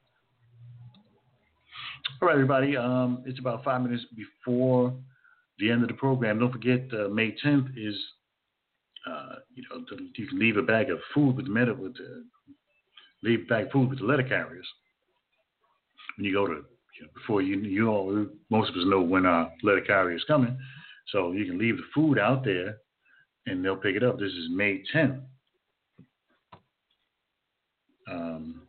All right, everybody. Um, it's about five minutes before the end of the program. Don't forget, uh, May tenth is, uh, you know, the, you can leave a bag of food with the med- with the, leave a bag of food with the letter carriers. When you go to, you know, before you, you all, most of us know when our letter carrier is coming, so you can leave the food out there, and they'll pick it up. This is May tenth. Um,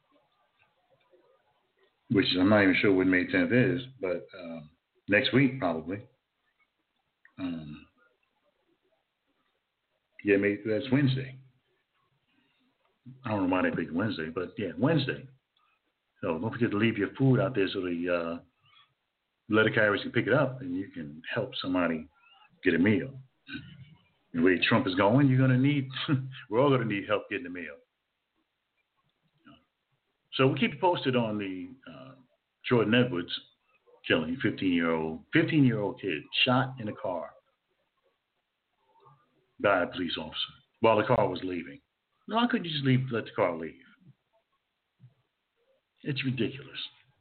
which I'm not even sure what May tenth is, but um, next week probably. Um, yeah, May, that's Wednesday. I don't know why they picked Wednesday, but yeah, Wednesday. So don't forget to leave your food out there so the uh, letter carriers can pick it up and you can help somebody get a meal. The way Trump is going, you're going to need, we're all going to need help getting a meal. So we'll keep you posted on the uh, Jordan Edwards killing, fifteen-year-old, fifteen-year-old kid shot in a car by a police officer while the car was leaving. No, how could you just leave, let the car leave? It's ridiculous.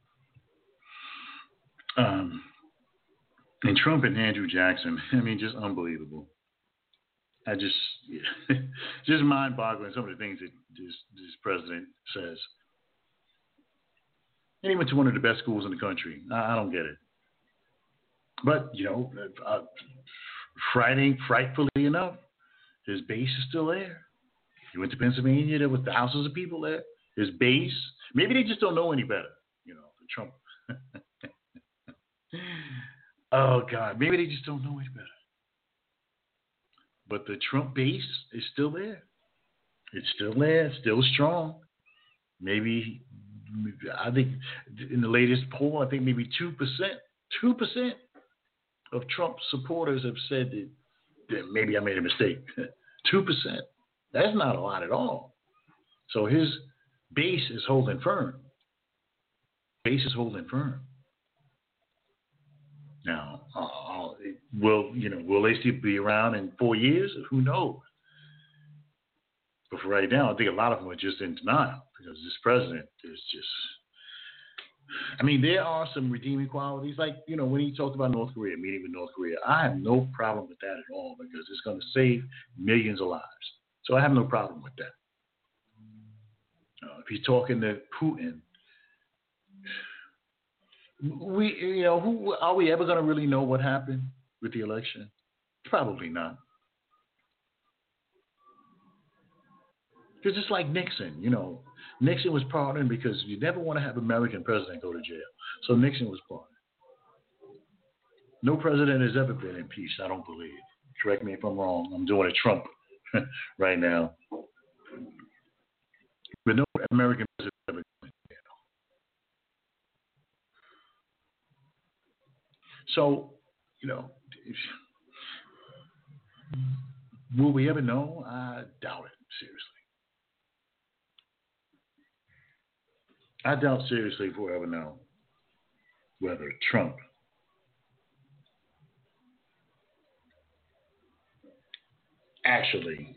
Um, and Trump and Andrew Jackson, I mean, just unbelievable. I just, yeah, just mind-boggling some of the things that this, this president says. And he went to one of the best schools in the country. I, I don't get it. But, you know, uh, frightening, frightfully enough, his base is still there. He went to Pennsylvania. There were thousands of people there. His base, maybe they just don't know any better. You know, Trump. Oh, God. Maybe they just don't know any better. But the Trump base is still there. It's still there, still strong. Maybe, I think in the latest poll, I think maybe two percent, two percent of Trump supporters have said that, that maybe I made a mistake. two percent. That's not a lot at all. So his base is holding firm. Base is holding firm. Now, uh, will you know? Will they still be around in four years? Who knows? But for right now, I think a lot of them are just in denial because this president is just. I mean, there are some redeeming qualities, like you know when he talked about North Korea, meeting with North Korea. I have no problem with that at all because it's going to save millions of lives. So I have no problem with that. Uh, if he's talking to Putin. We, you know, who are we ever going to really know what happened with the election? Probably not. Because it's like Nixon, you know. Nixon was pardoned because you never want to have an American president go to jail. So Nixon was pardoned. No president has ever been impeached, I don't believe. Correct me if I'm wrong. I'm doing a Trump right now. But no American president has ever been in jail. So, you know, if, will we ever know? I doubt it, seriously. I doubt seriously if we'll ever know whether Trump actually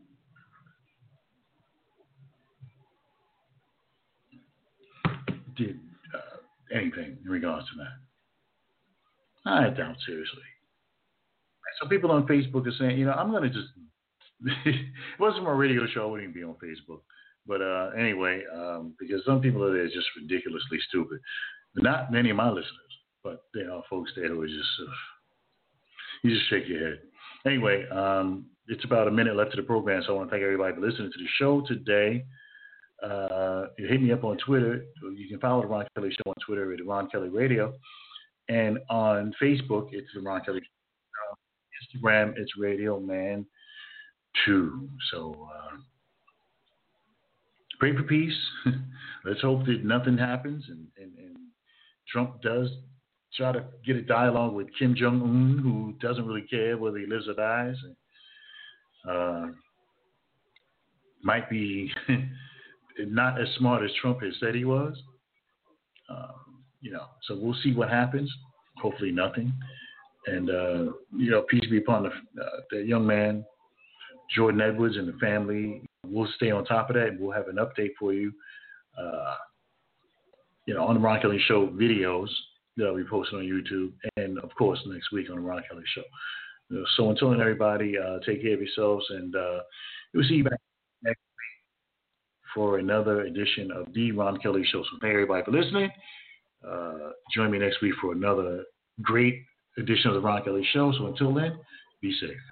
did uh, anything in regards to that. I doubt seriously. Some people on Facebook are saying, you know, I'm going to just, it wasn't my radio show, I wouldn't even be on Facebook. But uh, anyway, um, because some people are there just ridiculously stupid. Not many of my listeners, but there are folks there who are just, uh, you just shake your head. Anyway, um, it's about a minute left to the program, so I want to thank everybody for listening to the show today. Uh, you hit me up on Twitter. You can follow the Ron Kelly Show on Twitter at Ron Kelly Radio. And on Facebook, it's the Ron Kelly Show. Instagram, it's Radio Man two. So uh, pray for peace. Let's hope that nothing happens and, and, and Trump does try to get a dialogue with Kim Jong-un, who doesn't really care whether he lives or dies. Uh, might be not as smart as Trump has said he was. Uh, you know, so we'll see what happens. Hopefully nothing. And, uh, you know, peace be upon the, uh, the young man, Jordan Edwards, and the family. We'll stay on top of that, and we'll have an update for you, uh, you know, on the Ron Kelly Show videos that we post on YouTube, and, of course, next week on the Ron Kelly Show. You know, so until then, everybody, uh, take care of yourselves, and uh, we'll see you back next week for another edition of the Ron Kelly Show. So thank everybody for listening. Uh, join me next week for another great edition of the Ron Kelly Show. So until then, be safe.